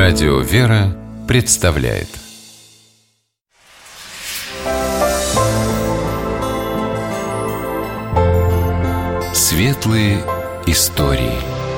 Радио «Вера» представляет Светлые истории.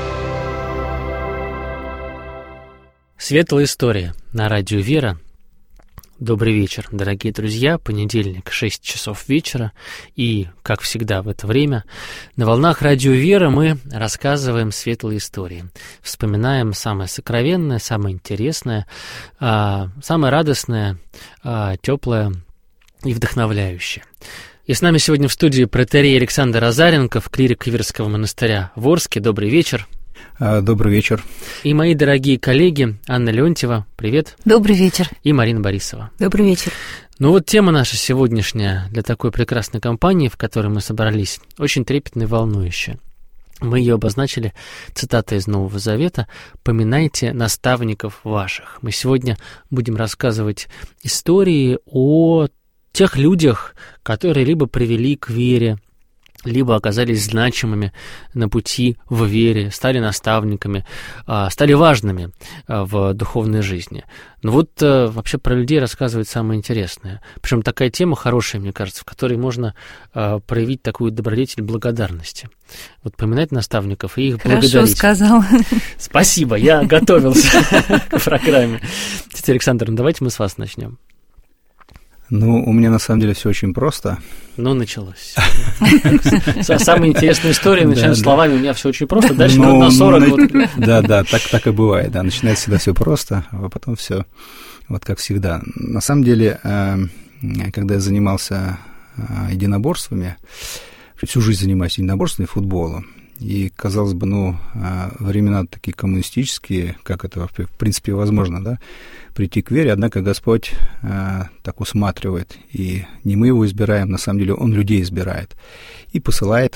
Светлая история на радио «Вера». Добрый вечер, дорогие друзья. Понедельник, 6 часов вечера. И, как всегда в это время, на волнах радио «Вера» мы рассказываем светлые истории. Вспоминаем самое сокровенное, самое интересное, самое радостное, теплое и вдохновляющее. И с нами сегодня в студии протоиерей Александр Азаренков, клирик Иверского монастыря в Орске. Добрый вечер. Добрый вечер. И мои дорогие коллеги Анна Леонтьева, привет. Добрый вечер. И Марина Борисова. Добрый вечер. Ну вот тема наша сегодняшняя для такой прекрасной компании, в которой мы собрались, очень трепетная и волнующая. Мы ее обозначили цитатой из Нового Завета: «Поминайте наставников ваших». Мы сегодня будем рассказывать истории о тех людях, которые либо привели к вере, либо оказались значимыми на пути в вере, стали наставниками, стали важными в духовной жизни. Но вот вообще про людей рассказывать самое интересное. Причем такая тема хорошая, мне кажется, в которой можно проявить такую добродетель благодарности. Вот поминать наставников и их благодарить. Хорошо сказал. Спасибо, я готовился к программе. Тетя Александр, давайте мы с вас начнем. Ну, у меня на самом деле все очень просто. Ну, началось. Самая интересная история начинается словами: у меня все очень просто, дальше на 40. Да, так и бывает. Да, начинается всегда все просто, а потом все вот как всегда. На самом деле, когда я занимался единоборствами, всю жизнь занимаюсь единоборствами и футболом, и, казалось бы, времена такие коммунистические, как это, в принципе, возможно, да, прийти к вере, однако Господь так усматривает, и не мы его избираем, на самом деле Он людей избирает, и посылает,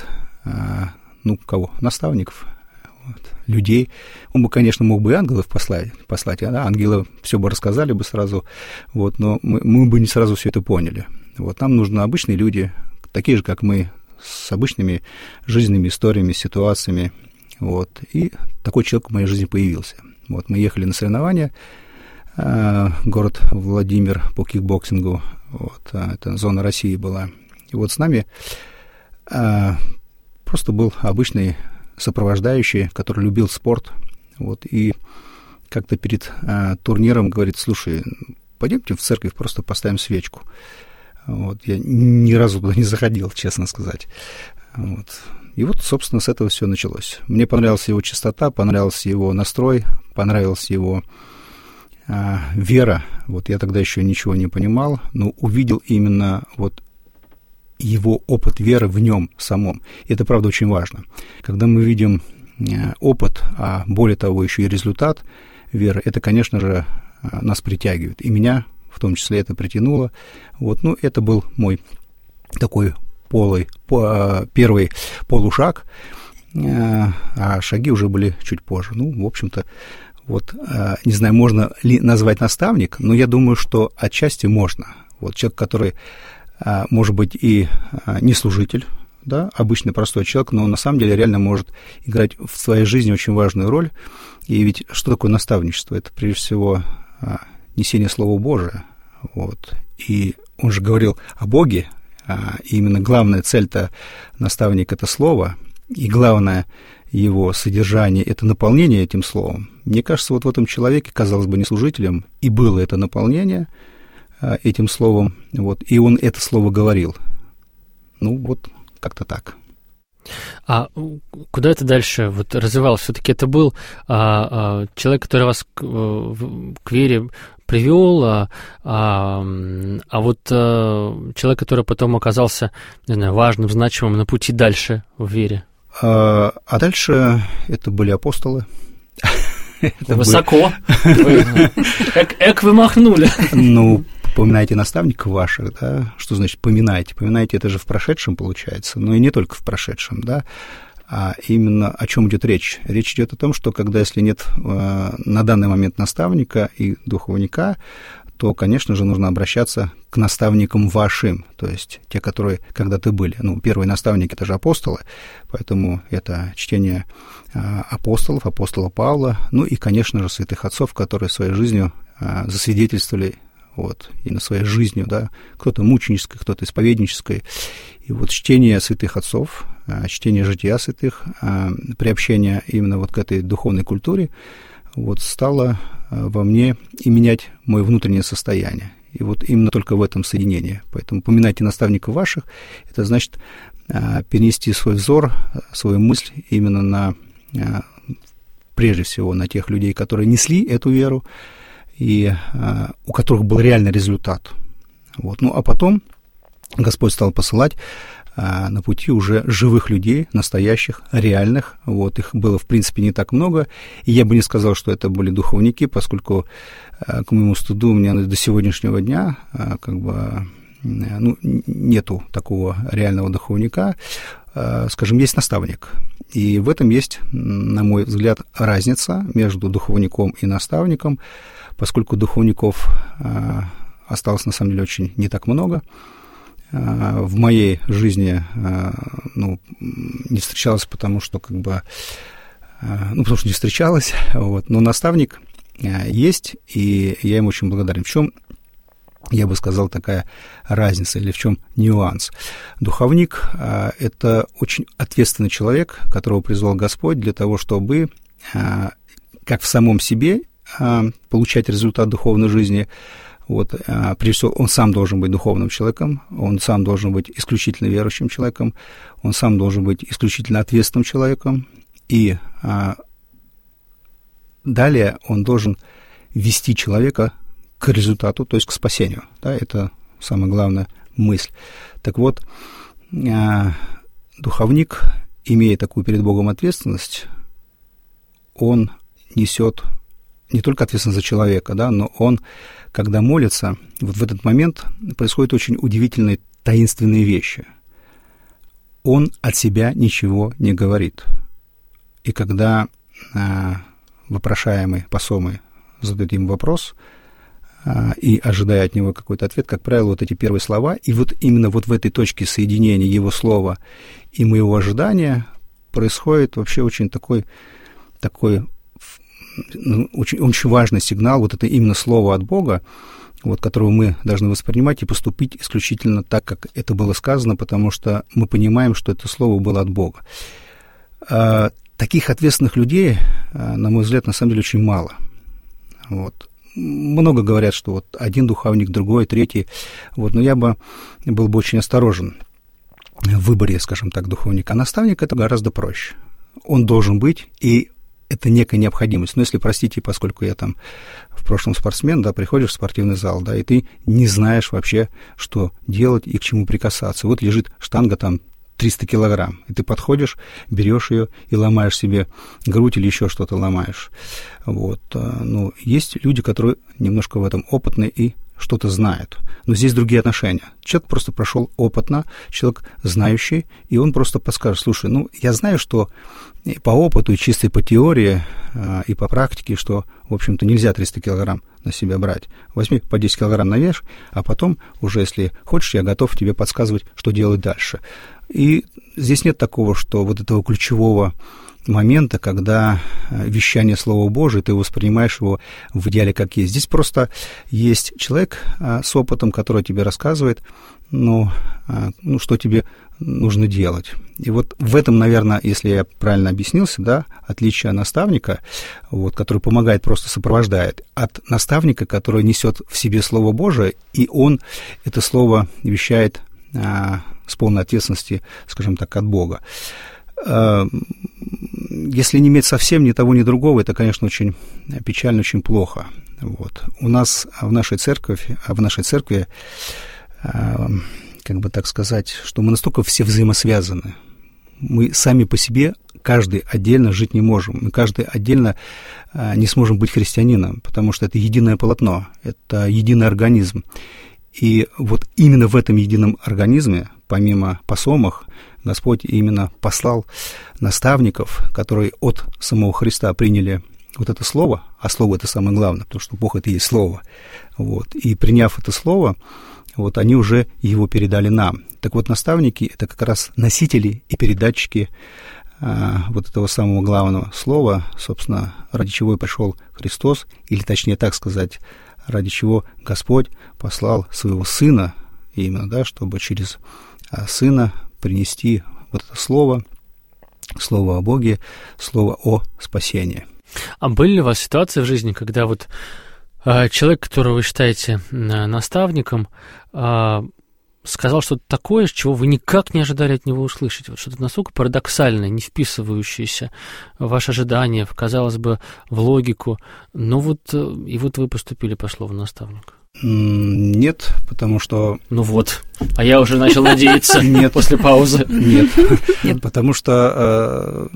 кого? Наставников, людей. Он бы, конечно, мог бы и ангелов послать, ангелы все бы рассказали бы сразу, но мы бы не сразу все это поняли. Нам нужны обычные люди, такие же, как мы, с обычными жизненными историями, ситуациями. И такой человек в моей жизни появился. Мы ехали на соревнования, город Владимир по кикбоксингу, это зона России была. И с нами просто был обычный сопровождающий, который любил спорт. И как-то перед турниром говорит: слушай, пойдемте в церковь, просто поставим свечку. Я ни разу туда не заходил, честно сказать. И собственно, с этого все началось. Мне понравилась его чистота, понравился его настрой, понравилась его вера. Я тогда еще ничего не понимал, но увидел именно его опыт веры в нем самом. И это, правда, очень важно. Когда мы видим опыт, а более того, еще и результат веры, это, конечно же, нас притягивает. И меня в том числе это притянуло. Это был мой такой первый полушаг, а шаги уже были чуть позже. В общем-то, не знаю, можно ли назвать наставник, но я думаю, что отчасти можно. Человек, который, может быть, и не служитель, да, обычный простой человек, но на самом деле реально может играть в своей жизни очень важную роль. И ведь что такое наставничество? Это, прежде всего, несение Слова Божия. И он же говорил о Боге, и именно главная цель-то наставника — это Слово, и главное его содержание — это наполнение этим Словом. Мне кажется, в этом человеке, казалось бы, не служителем, и было это наполнение этим Словом, и он это Слово говорил. Как-то так. А куда это дальше развивалось? Все-таки это был человек, который вас к вере привел, человек, который потом оказался, не знаю, важным, значимым на пути дальше в вере. А дальше это были апостолы. Высоко. Эк вы махнули. Поминайте наставников ваших, да? Что значит поминайте? Поминайте — это же в прошедшем получается, но и не только в прошедшем, да? А именно о чем идет речь? Речь идет о том, что если нет на данный момент наставника и духовника, то, конечно же, нужно обращаться к наставникам вашим, то есть те, которые когда-то были. Первые наставники — это же апостолы, поэтому это чтение апостолов, апостола Павла, и, конечно же, святых отцов, которые своей жизнью засвидетельствовали, и на своей жизнью, да, кто-то мученической, кто-то исповеднической. И чтение святых отцов, чтение жития святых, приобщение именно к этой духовной культуре стало во мне и менять мое внутреннее состояние. И именно только в этом соединении. Поэтому поминайте наставников ваших, это значит перенести свой взор, свою мысль именно прежде всего на тех людей, которые несли эту веру, и у которых был реальный результат. А потом Господь стал посылать на пути уже живых людей, настоящих, реальных. Их было, в принципе, не так много. И я бы не сказал, что это были духовники, поскольку, к моему стыду, у меня до сегодняшнего дня нету такого реального духовника. Скажем, есть наставник. И в этом есть, на мой взгляд, разница между духовником и наставником, поскольку духовников осталось, на самом деле, очень не так много. В моей жизни не встречалось, потому что не встречалось, но наставник есть, и я ему очень благодарен. В чем, я бы сказал, такая разница или в чем нюанс? Духовник — это очень ответственный человек, которого призвал Господь для того, чтобы как в самом себе получать результат духовной жизни. Прежде всего, он сам должен быть духовным человеком, он сам должен быть исключительно верующим человеком, он сам должен быть исключительно ответственным человеком, и далее он должен вести человека к результату, то есть к спасению. Да, это самая главная мысль. Так вот, духовник, имея такую перед Богом ответственность, он несет не только ответственность за человека, да, но он, когда молится, в этот момент происходят очень удивительные, таинственные вещи. Он от себя ничего не говорит. И когда вопрошаемый, посомый задает ему вопрос и ожидая от него какой-то ответ, как правило, эти первые слова, и именно в этой точке соединения его слова и моего ожидания происходит вообще очень такой очень важный сигнал, это именно слово от Бога, которого мы должны воспринимать и поступить исключительно так, как это было сказано, потому что мы понимаем, что это слово было от Бога. Таких ответственных людей, на мой взгляд, на самом деле очень мало. Много говорят, что один духовник, другой, третий, но я был бы очень осторожен в выборе, скажем так, духовника. А наставник — это гораздо проще. Он должен быть, и это некая необходимость. Но если, простите, поскольку я в прошлом спортсмен, да, приходишь в спортивный зал, да, и ты не знаешь вообще, что делать и к чему прикасаться. Лежит штанга 300 килограмм, и ты подходишь, берешь ее и ломаешь себе грудь или еще что-то ломаешь. Есть люди, которые немножко в этом опытны и что-то знают. Но здесь другие отношения. Человек просто прошел опытно, человек знающий, и он просто подскажет: слушай, я знаю, что по опыту, и чисто по теории, и по практике, что, в общем-то, нельзя 300 килограмм на себя брать. Возьми по 10 килограмм на вес, а потом уже, если хочешь, я готов тебе подсказывать, что делать дальше. И здесь нет такого, что этого ключевого момента, когда вещание Слова Божия, ты воспринимаешь его в идеале как есть. Здесь просто есть человек с опытом, который тебе рассказывает, что тебе нужно делать. И в этом, наверное, если я правильно объяснился, да, отличие наставника, который помогает, просто сопровождает, от наставника, который несет в себе Слово Божие, и он это Слово вещает с полной ответственности, скажем так, от Бога. Если не иметь совсем ни того, ни другого, это, конечно, очень печально, очень плохо. У нас в нашей церкви, так сказать, что мы настолько все взаимосвязаны. Мы сами по себе, каждый отдельно жить не можем. Мы каждый отдельно не сможем быть христианином, потому что это единое полотно, это единый организм. И именно в этом едином организме, помимо посомых, Господь именно послал наставников, которые от самого Христа приняли вот это слово, а слово это самое главное, потому что Бог это и есть слово, вот, и приняв это слово, вот, они уже его передали нам. Так вот, наставники это как раз носители и передатчики вот этого самого главного слова, собственно, ради чего и пришел Христос, или точнее так сказать, ради чего Господь послал своего Сына, именно, да, чтобы через Сына принести вот это слово о Боге, слово о спасении. А были ли у вас ситуации в жизни, когда вот человек, которого вы считаете наставником, сказал что-то такое, чего вы никак не ожидали от него услышать? Вот что-то настолько парадоксальное, не вписывающееся в ваши ожидания, казалось бы, в логику, но вот и вот вы поступили по слову наставника. Нет, потому что... Ну вот, а я уже начал надеяться после паузы. Нет, потому что,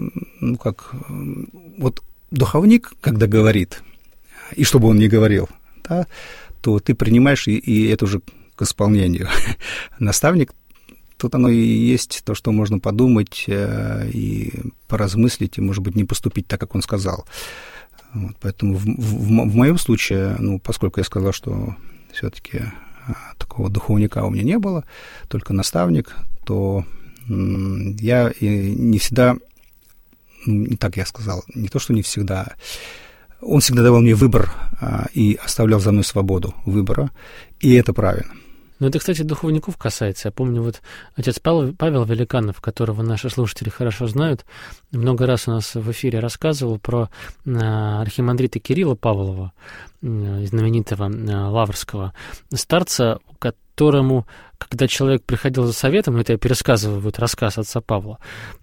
вот духовник, когда говорит, и чтобы он не говорил, да, то ты принимаешь, и это уже к исполнению. Наставник, тут оно и есть то, что можно подумать и поразмыслить, и, может быть, не поступить так, как он сказал. Вот, поэтому в моем случае, поскольку я сказал, что все-таки такого духовника у меня не было, только наставник, то я не всегда, не так я сказал, не то, что не всегда, он всегда давал мне выбор и оставлял за мной свободу выбора, и это правильно. Ну, это, кстати, духовников касается. Я помню, вот отец Павел Великанов, которого наши слушатели хорошо знают, много раз у нас в эфире рассказывал про архимандрита Кирилла Павлова, знаменитого лаврского старца, которому, когда человек приходил за советом, это я пересказываю вот рассказ отца Павла,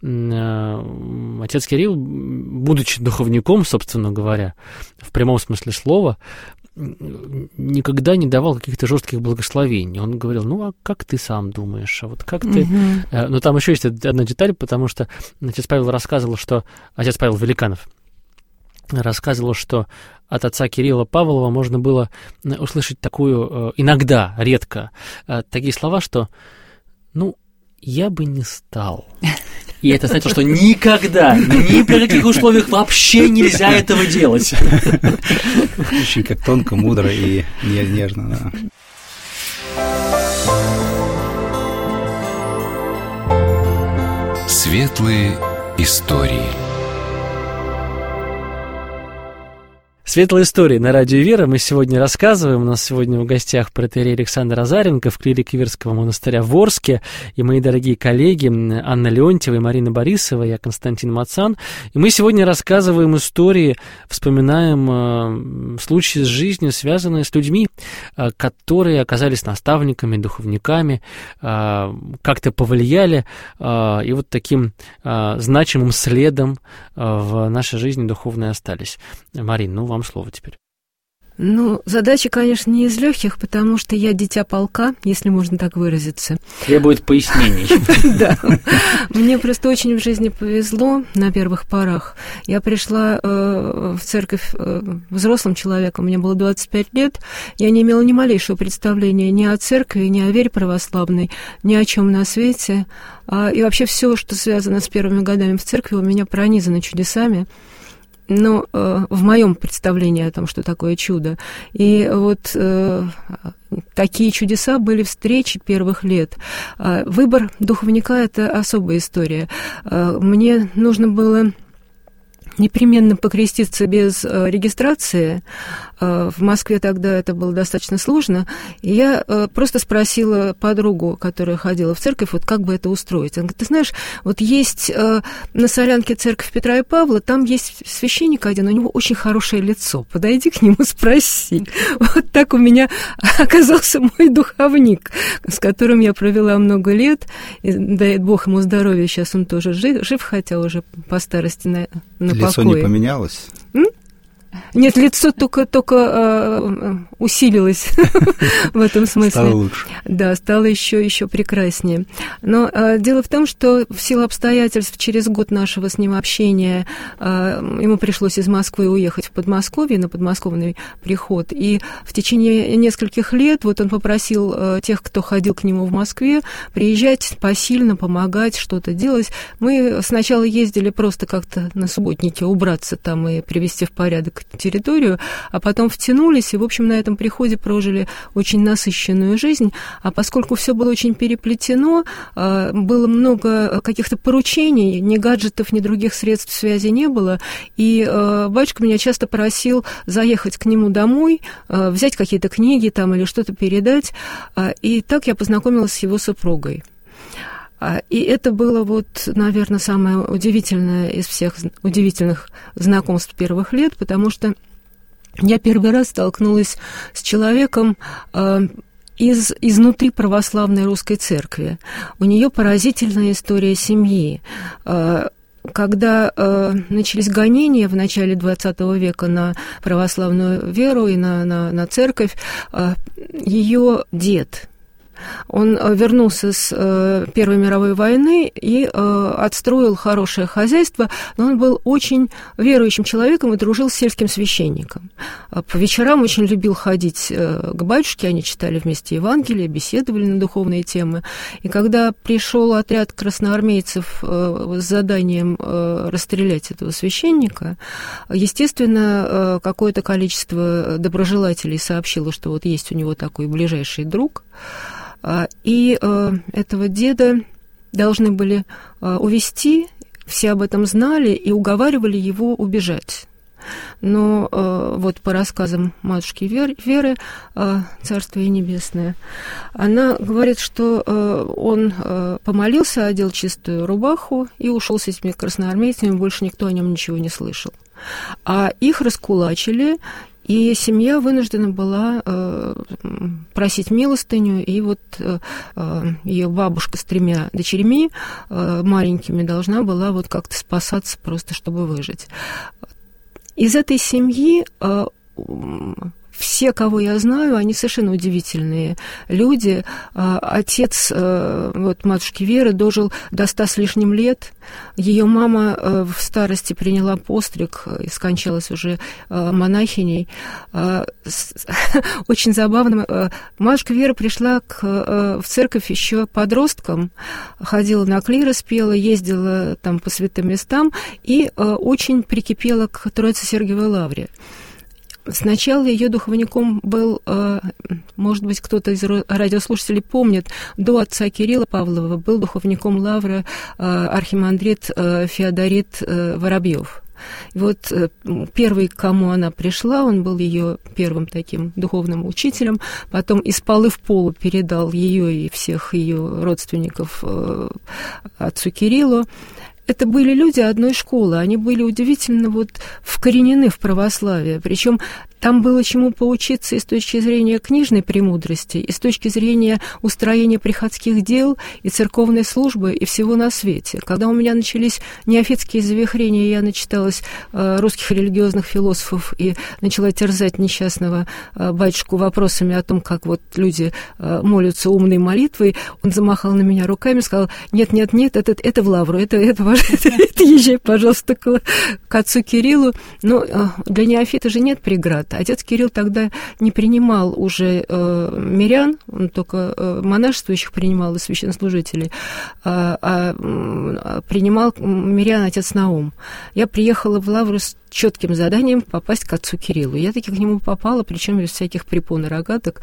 отец Кирилл, будучи духовником, собственно говоря, в прямом смысле слова, никогда не давал каких-то жестких благословений. Он говорил, а как ты сам думаешь, а вот как ты... Но там еще есть одна деталь, потому что отец Павел рассказывал, что... Отец Павел Великанов рассказывал, что от отца Кирилла Павлова можно было услышать такую, иногда, редко, такие слова, что, я бы не стал. И это значит, что никогда, ни при каких условиях вообще нельзя этого делать. Очень как тонко, мудро и нежно, да. Светлые истории. Светлые истории на радио Вера. Мы сегодня рассказываем. У нас сегодня в гостях протоиерей Александр Азаренков, клирик Иверского монастыря в Орске, и мои дорогие коллеги Анна Леонтьева и Марина Борисова, я Константин Мацан. И мы сегодня рассказываем истории, вспоминаем случаи из жизни, связанные с людьми, которые оказались наставниками, духовниками, как-то повлияли, и вот таким значимым следом в нашей жизни духовной остались. Марин, вам слово теперь. Задача, конечно, не из легких, потому что я дитя полка, если можно так выразиться. Требует пояснений. Да. Мне просто очень в жизни повезло на первых порах. Я пришла в церковь взрослым человеком, мне было 25 лет. Я не имела ни малейшего представления ни о церкви, ни о вере православной, ни о чем на свете. И вообще все, что связано с первыми годами в церкви, у меня пронизано чудесами. Но в моем представлении о том, что такое чудо. И вот такие чудеса были встречи первых лет. Выбор духовника – это особая история. Мне нужно было непременно покреститься без регистрации. В Москве тогда это было достаточно сложно. И я просто спросила подругу, которая ходила в церковь, вот как бы это устроить. Она говорит, ты знаешь, вот есть на Солянке церковь Петра и Павла, там есть священник один, у него очень хорошее лицо. Подойди к нему, спроси. Вот так у меня оказался мой духовник, с которым я провела много лет. И, дай Бог ему здоровья, сейчас он тоже жив, хотя уже по старости на лицо не поменялось? Нет, лицо только усилилось в этом смысле. Стало лучше. Да, стало еще прекраснее. Но дело в том, что в силу обстоятельств через год нашего с ним общения ему пришлось из Москвы уехать в Подмосковье, на подмосковный приход. И в течение нескольких лет вот он попросил тех, кто ходил к нему в Москве, приезжать посильно, помогать, что-то делать. Мы сначала ездили просто как-то на субботнике убраться там и привести в порядок территорию, а потом втянулись, и, в общем, на этом приходе прожили очень насыщенную жизнь. А поскольку все было очень переплетено, было много каких-то поручений, ни гаджетов, ни других средств связи не было, и батюшка меня часто просил заехать к нему домой, взять какие-то книги там или что-то передать, и так я познакомилась с его супругой. И это было, вот, наверное, самое удивительное из всех удивительных знакомств первых лет, потому что я первый раз столкнулась с человеком изнутри православной русской церкви. У нее поразительная история семьи. Когда начались гонения в начале XX века на православную веру и на церковь, ее дед, он вернулся с Первой мировой войны и отстроил хорошее хозяйство, но он был очень верующим человеком и дружил с сельским священником. По вечерам очень любил ходить к батюшке, они читали вместе Евангелие, беседовали на духовные темы. И когда пришел отряд красноармейцев с заданием расстрелять этого священника, естественно, какое-то количество доброжелателей сообщило, что вот есть у него такой ближайший друг, и этого деда должны были увезти, все об этом знали и уговаривали его убежать. Но вот по рассказам матушки Веры, Царство ей Небесное, она говорит, что он помолился, одел чистую рубаху и ушел с этими красноармейцами, больше никто о нем ничего не слышал. А их раскулачили, и семья вынуждена была просить милостыню, и вот ее бабушка с 3 дочерьми маленькими должна была вот как-то спасаться просто, чтобы выжить. Из этой семьи все, кого я знаю, они совершенно удивительные люди. Отец вот, матушки Веры дожил до 100 с лишним лет. Ее мама в старости приняла постриг и скончалась уже монахиней. Очень забавно. Матушка Вера пришла в церковь еще подростком, ходила на клирос, пела, ездила там по святым местам и очень прикипела к Троице-Сергиевой лавре. Сначала ее духовником был, может быть, кто-то из радиослушателей помнит, до отца Кирилла Павлова был духовником лавры архимандрит Феодорит Воробьев. И вот первый, к кому она пришла, он был ее первым таким духовным учителем, потом из полы в полу передал ее и всех ее родственников отцу Кириллу. Это были люди одной школы, они были удивительно вот вкоренены в православие, причем там было чему поучиться и с точки зрения книжной премудрости, и с точки зрения устроения приходских дел, и церковной службы, и всего на свете. Когда у меня начались неофитские завихрения, я начиталась русских религиозных философов и начала терзать несчастного батюшку вопросами о том, как вот люди молятся умной молитвой, он замахал на меня руками, сказал: нет, это в лавру, это езжай, пожалуйста, к отцу Кириллу. Но для неофита же нет преград. Отец Кирилл тогда не принимал уже мирян, он только монашествующих принимал и священнослужителей, а принимал мирян отец Наум. Я приехала в лавру с четким заданием попасть к отцу Кириллу. Я таки к нему попала, причем без всяких препон и рогаток.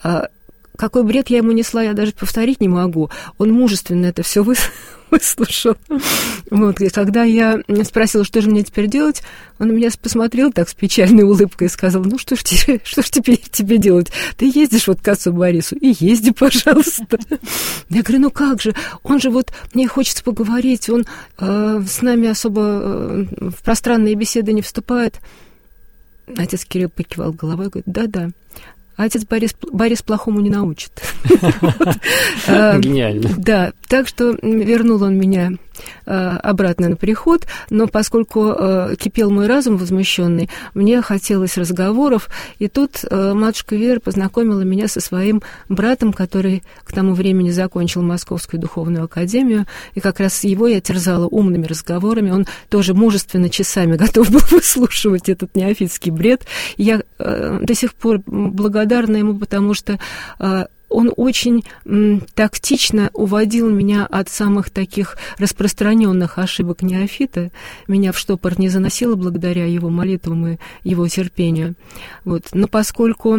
Какой бред я ему несла, я даже повторить не могу. Он мужественно это все выслушал. Вот. И когда я спросила, что же мне теперь делать, он на меня посмотрел так с печальной улыбкой и сказал: ну что ж теперь тебе делать? Ты ездишь вот к отцу Борису, и езди, пожалуйста. Я говорю: ну как же, он же вот, мне хочется поговорить, он с нами особо в пространные беседы не вступает. Отец Кирилл покивал головой и говорит: да-да. А отец Борис плохому не научит. Гениально. Да, так что вернул он меня обратно на приход, но поскольку кипел мой разум возмущенный, мне хотелось разговоров, и тут матушка Вера познакомила меня со своим братом, который к тому времени закончил Московскую духовную академию, и как раз его я терзала умными разговорами. Он тоже мужественно часами готов был выслушивать этот неофитский бред. Я до сих пор благодарна ему, потому что он очень тактично уводил меня от самых таких распространенных ошибок неофита. Меня в штопор не заносило благодаря его молитвам и его терпению. Вот. Но поскольку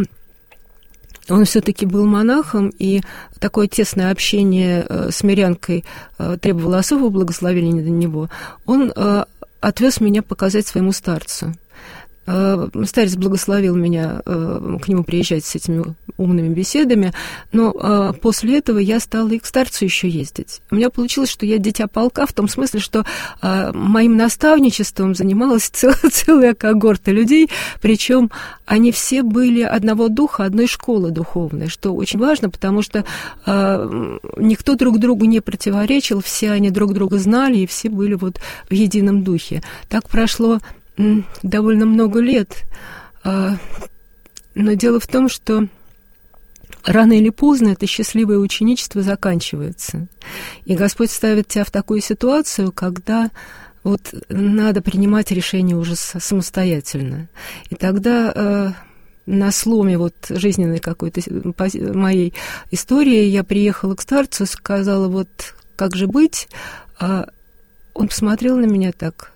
он все-таки был монахом, и такое тесное общение с мирянкой требовало особого благословения на него, он отвез меня показать своему старцу. Старец благословил меня к нему приезжать с этими умными беседами, но после этого я стала и к старцу еще ездить. У меня получилось, что я дитя полка, в том смысле, что моим наставничеством занималась целая когорта людей, причем они все были одного духа, одной школы духовной, что очень важно, потому что никто друг другу не противоречил, все они друг друга знали, и все были вот в едином духе. Так прошло довольно много лет, но дело в том, что рано или поздно это счастливое ученичество заканчивается, и Господь ставит тебя в такую ситуацию, когда вот надо принимать решение уже самостоятельно, и тогда на сломе вот жизненной какой-то моей истории я приехала к старцу, сказала, вот как же быть, он посмотрел на меня так,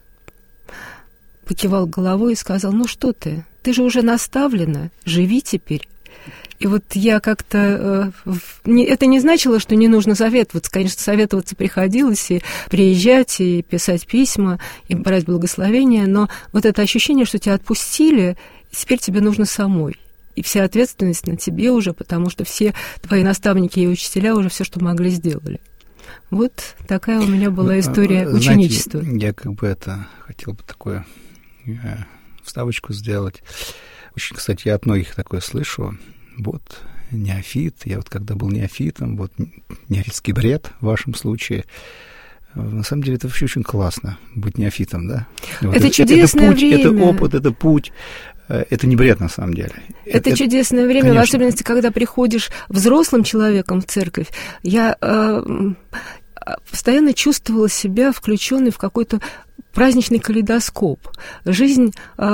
покивал головой и сказал, ну что ты же уже наставлена, живи теперь. И вот я как-то... Это не значило, что не нужно советоваться. Конечно, советоваться приходилось, и приезжать, и писать письма, и брать благословения, но вот это ощущение, что тебя отпустили, теперь тебе нужно самой. И вся ответственность на тебе уже, потому что все твои наставники и учителя уже все, что могли, сделали. Вот такая у меня была история ученичества. Знаете, я как бы хотел бы такое... вставочку сделать. Очень, кстати, я от многих такое слышу. Вот, неофит. Я вот когда был неофитом, вот неофитский бред в вашем случае. На самом деле это вообще очень классно быть неофитом, да? Вот это чудесное время. Это опыт, это путь. Это не бред на самом деле. Это чудесное время, конечно. В особенности, когда приходишь взрослым человеком в церковь. Я постоянно чувствовала себя включенной в какой-то праздничный калейдоскоп. Жизнь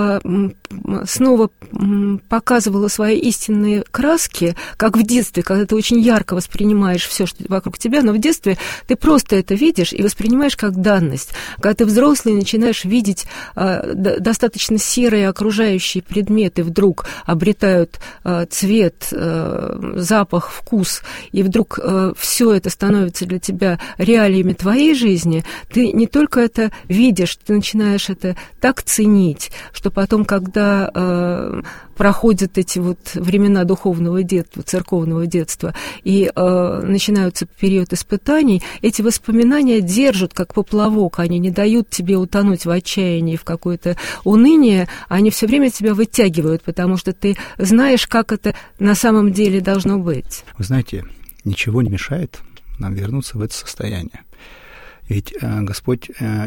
снова показывала свои истинные краски, как в детстве, когда ты очень ярко воспринимаешь все, что вокруг тебя, но в детстве ты просто это видишь и воспринимаешь как данность. Когда ты взрослый, начинаешь видеть достаточно серые окружающие предметы, вдруг обретают цвет, запах, вкус, и вдруг все это становится для тебя реалиями твоей жизни, ты не только это видишь, ты начинаешь это так ценить, что потом, когда проходят эти вот времена духовного детства, церковного детства, и начинаются период испытаний, эти воспоминания держат как поплавок, они не дают тебе утонуть в отчаянии, в какое-то уныние, они все время тебя вытягивают, потому что ты знаешь, как это на самом деле должно быть. Вы знаете, ничего не мешает нам вернуться в это состояние. Ведь Господь,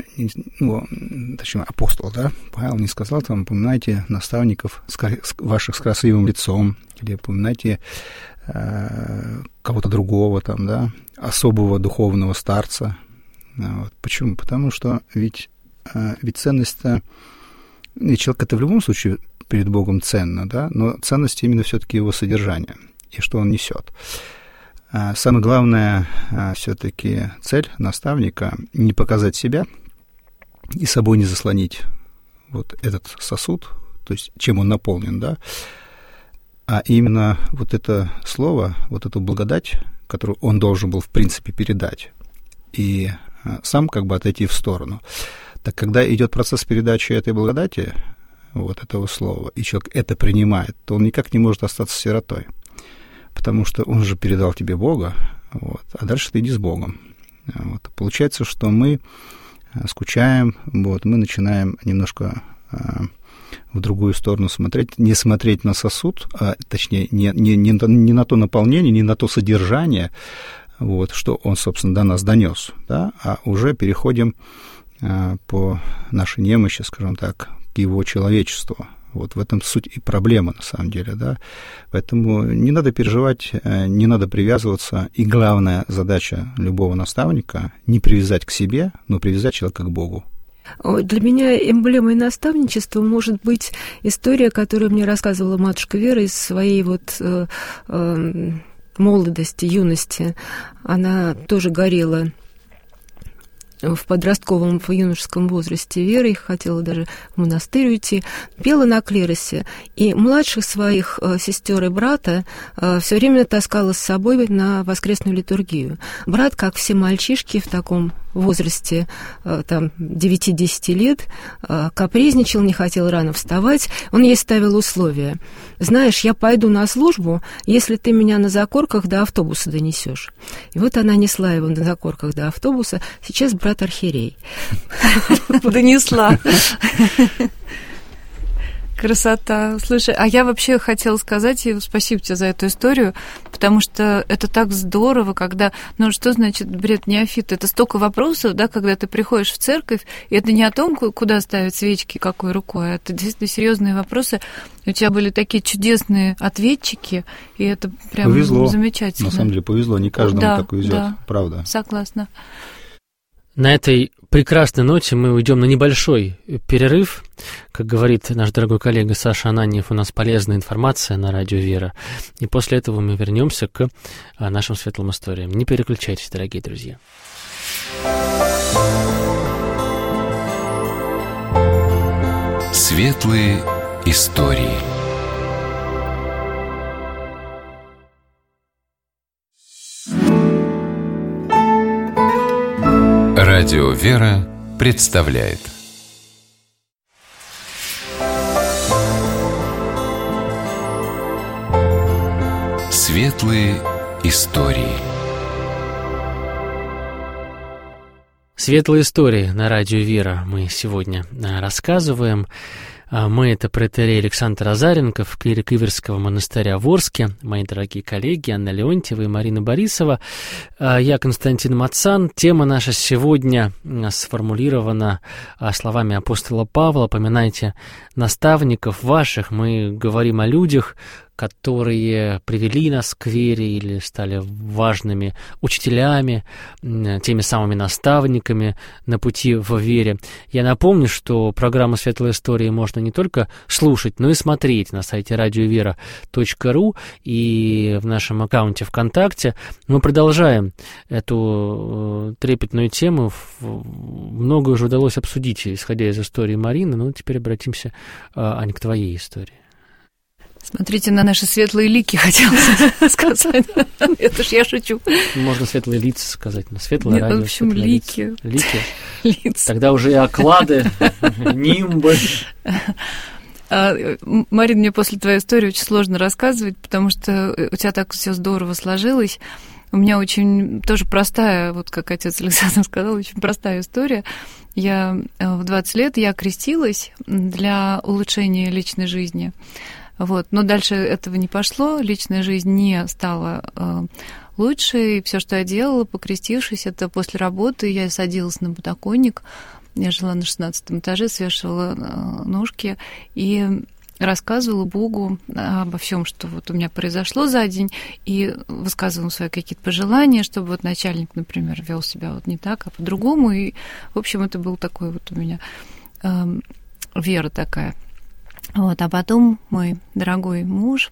точнее, апостол, да, Павел не сказал, там, поминайте наставников ваших с красивым лицом, или поминайте кого-то другого, там, да, особого духовного старца. Вот. Почему? Потому что ведь ценность-то... Человек это в любом случае перед Богом ценно, да, но ценность именно все-таки его содержание и что он несет. Самая главная все-таки цель наставника — не показать себя и собой не заслонить вот этот сосуд, то есть чем он наполнен, да, а именно вот это слово, вот эту благодать, которую он должен был в принципе передать, и сам как бы отойти в сторону. Так когда идет процесс передачи этой благодати, вот этого слова, и человек это принимает, то он никак не может остаться сиротой. Потому что он же передал тебе Бога, вот, а дальше ты иди с Богом. Вот. Получается, что мы скучаем, вот, мы начинаем немножко в другую сторону смотреть, не смотреть на сосуд, точнее, не на то наполнение, не на то содержание, вот, что он, собственно, до нас донес, да, а уже переходим по нашей немощи, скажем так, к его человечеству. Вот в этом суть и проблема, на самом деле, да. Поэтому не надо переживать, не надо привязываться. И главная задача любого наставника — не привязать к себе, но привязать человека к Богу. Для меня эмблемой наставничества может быть история, которую мне рассказывала матушка Вера из своей вот молодости, юности. Она тоже горела в подростковом, в юношеском возрасте верой, хотела даже в монастырь уйти, пела на клиросе, и младших своих сестер и брата все время таскала с собой на воскресную литургию. Брат, как все мальчишки в таком возрасте, там, 9-10 лет, капризничал, не хотел рано вставать, он ей ставил условия. «Знаешь, я пойду на службу, если ты меня на закорках до автобуса донесешь». И вот она несла его на закорках до автобуса, сейчас брат архиерей. Донесла. Красота. Слушай, а я вообще хотела сказать, и спасибо тебе за эту историю, потому что это так здорово, когда, ну, что значит бред неофита? Это столько вопросов, да, когда ты приходишь в церковь, и это не о том, куда ставить свечки, какой рукой, а это действительно серьезные вопросы. У тебя были такие чудесные ответчики, и это прям повезло. Замечательно. На самом деле повезло, не каждому так везет, да, правда. Согласна. На этой прекрасной ноте мы уйдем на небольшой перерыв. Как говорит наш дорогой коллега Саша Ананьев, у нас полезная информация на радио «Вера». И после этого мы вернемся к нашим светлым историям. Не переключайтесь, дорогие друзья. Светлые истории. Радио «Вера» представляет Светлые истории. Светлые истории на радио «Вера» мы сегодня рассказываем. Мы — это протоиерей Александр Азаренков, клирик Иверского монастыря в Орске, мои дорогие коллеги Анна Леонтьева и Марина Борисова. Я Константин Мацан. Тема наша сегодня сформулирована словами апостола Павла: «Поминайте наставников ваших». Мы говорим о людях, которые привели нас к вере или стали важными учителями, теми самыми наставниками на пути в вере. Я напомню, что программу «Светлые истории» можно не только слушать, но и смотреть на сайте radiovera.ru и в нашем аккаунте ВКонтакте. Мы продолжаем эту трепетную тему. Многое уже удалось обсудить, исходя из истории Марины, но теперь обратимся, Ань, к твоей истории. Смотрите на наши светлые лики, хотела сказать. Это ж я шучу. Можно светлые лица сказать, но светлое радио. В общем, лики. Лица. Тогда уже и оклады, нимбы. Марин, мне после твоей истории очень сложно рассказывать, потому что у тебя так все здорово сложилось. У меня очень тоже простая, вот как отец Александр сказал, очень простая история. Я в 20 лет я крестилась для улучшения личной жизни. Вот. Но дальше этого не пошло, личная жизнь не стала лучше, и все, что я делала, покрестившись, это после работы я садилась на подоконник, я жила на 16 этаже, свешивала ножки и рассказывала Богу обо всем, что вот у меня произошло за день, и высказывала свои какие-то пожелания, чтобы вот начальник, например, вел себя вот не так, а по-другому, и, в общем, это был такой вот у меня вера такая. Вот, а потом мой дорогой муж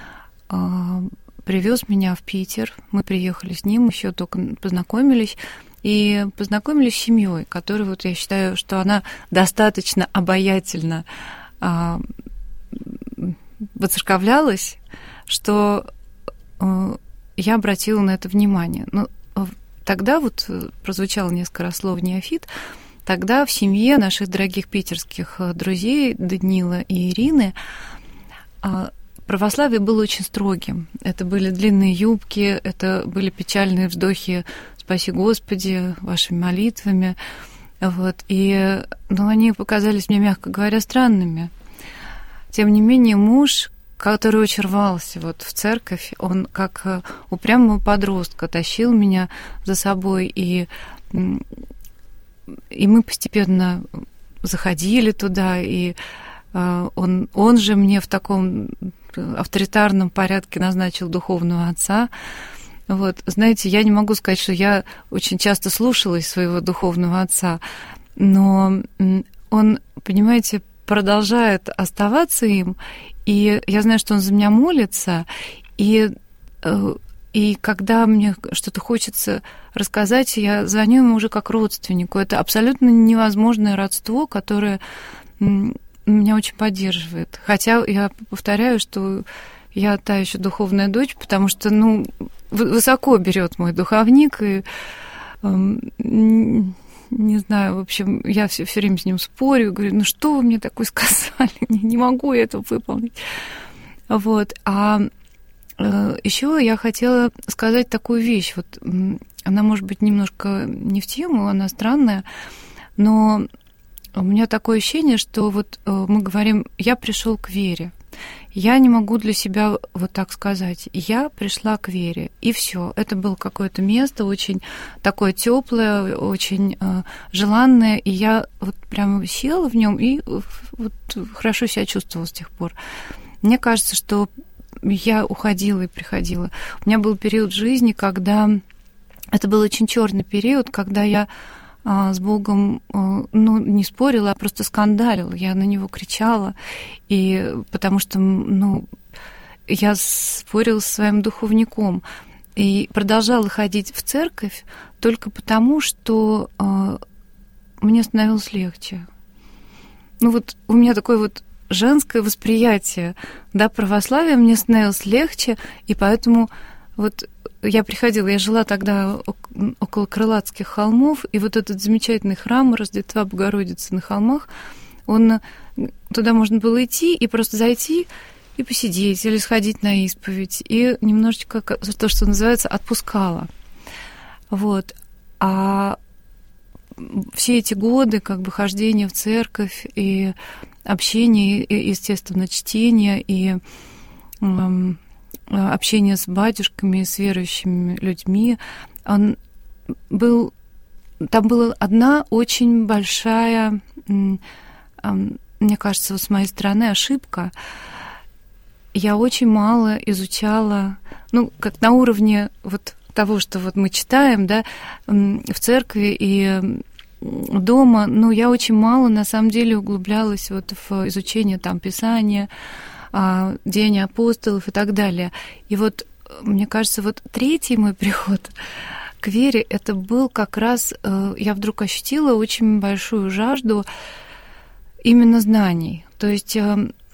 привез меня в Питер. Мы приехали с ним, еще только познакомились. И познакомились с семьей, которая, вот я считаю, что она достаточно обаятельно воцерковлялась, что я обратила на это внимание. Но тогда вот прозвучало несколько раз слово «неофит». Тогда в семье наших дорогих питерских друзей Даниила и Ирины православие было очень строгим. Это были длинные юбки, это были печальные вздохи «Спаси Господи» вашими молитвами. Вот. Но они показались мне, мягко говоря, странными. Тем не менее, муж который очень рвался вот в церковь, он как упрямого подростка тащил меня за собой, и мы постепенно заходили туда, и он же мне в таком авторитарном порядке назначил духовного отца. Вот, знаете, я не могу сказать, что я очень часто слушалась своего духовного отца, но он, понимаете, продолжает оставаться им, и я знаю, что он за меня молится, и когда мне что-то хочется рассказать, я звоню ему уже как родственнику. Это абсолютно невозможное родство, которое меня очень поддерживает. Хотя я повторяю, что я та еще духовная дочь, потому что, высоко берет мой духовник, и не знаю, в общем, я все время с ним спорю, говорю, что вы мне такое сказали, не могу я это выполнить. Вот. А еще я хотела сказать такую вещь, вот она, может быть, немножко не в тему, она странная, но у меня такое ощущение, что вот мы говорим, я пришел к вере. Я не могу для себя вот так сказать. Я пришла к вере, и все. Это было какое-то место очень такое теплое, очень желанное, и я вот прямо села в нем и вот хорошо себя чувствовала с тех пор. Мне кажется, что я уходила и приходила. У меня был период жизни, когда это был очень черный период, когда я с Богом, не спорила, а просто скандалила. Я на него кричала, и потому что, я спорила со своим духовником и продолжала ходить в церковь только потому, что мне становилось легче. У меня такое вот женское восприятие, православия, мне становилось легче, и поэтому вот я приходила, я жила тогда около Крылатских холмов, и вот этот замечательный храм Рождества Богородицы на холмах, туда можно было идти и просто зайти и посидеть, или сходить на исповедь, и немножечко, то, что называется, отпускала. Вот. А все эти годы хождения в церковь и общение, и, естественно, чтение, и общение с батюшками, с верующими людьми, там была одна очень большая, мне кажется, с моей стороны ошибка. Я очень мало изучала, как на уровне вот того, что вот мы читаем, в церкви и дома, я очень мало, на самом деле, углублялась вот в изучение Писания, Деяния апостолов и так далее. И вот, мне кажется, вот третий мой приход к вере, это был как раз, я вдруг ощутила очень большую жажду именно знаний. То есть я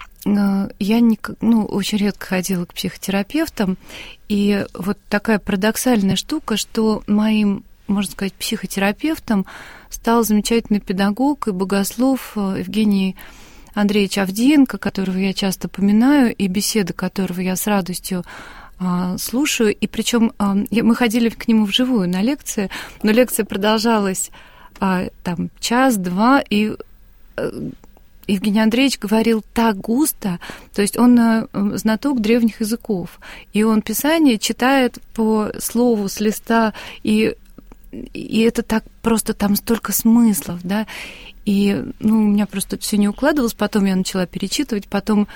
очень редко ходила к психотерапевтам, и вот такая парадоксальная штука, что моим, можно сказать, психотерапевтом стал замечательный педагог и богослов Евгений Андреевич Авдеенко, которого я часто поминаю, и беседы которого я с радостью слушаю. И причем мы ходили к нему вживую на лекции, но лекция продолжалась час-два, и Евгений Андреевич говорил так густо, то есть он знаток древних языков, и он Писание читает по слову с листа, и это так просто, там столько смыслов, и у меня просто все не укладывалось, потом я начала перечитывать, потом